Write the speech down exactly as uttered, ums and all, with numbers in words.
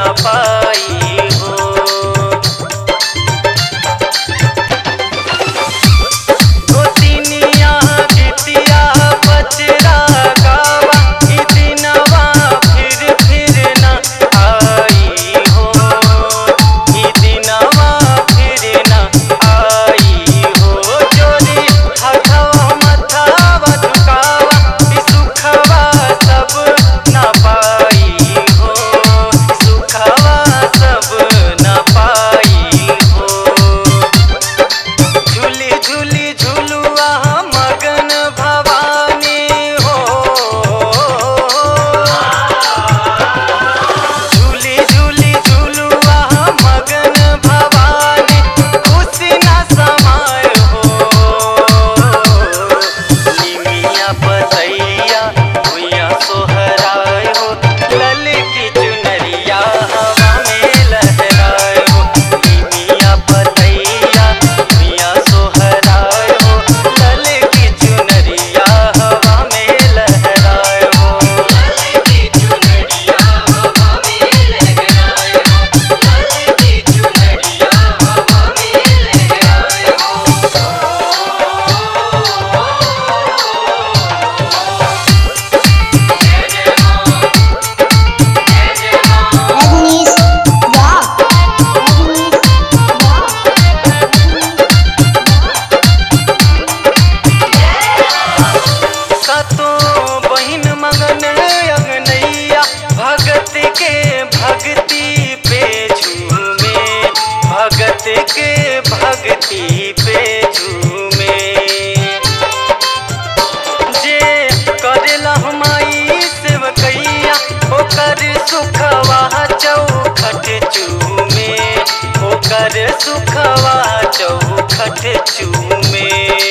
पाई हो। गोतिनिया गीतिया बचरा गावा ई दिनवा फिर फिर न आई हो। ई दिनवा फिर न आई हो। चोरी हथवा मथवा झुकावा ई सुखवा सब न पाई हो। सुखवा सब न पाई हो। झूली झूली झुलुआ मगन भवानी हो। झूली झूली झुलुआ मगन भवानी खुशी न समाय हो। निमिया पतैया भुइया सोहराय हो। ललकी चुनरिया हवा में लहराय हो। निमिया पतैया भुइया सोहराय हो। ललकी चुनरिया हवा में लहराय हो। ललकी चुनरिया हवा में लहराय हो। ललकी चुनरिया हवा में लहराय रजनीश वाह सातो बहिन मगन अगनैया भगत के भक्ति पे झूमे। भगत के भक्ति पे झूमे। जे करेला माई सेवकैया ओकर सुखवा चौखट चूमे। ओकर सुखवा चौखट चूमे।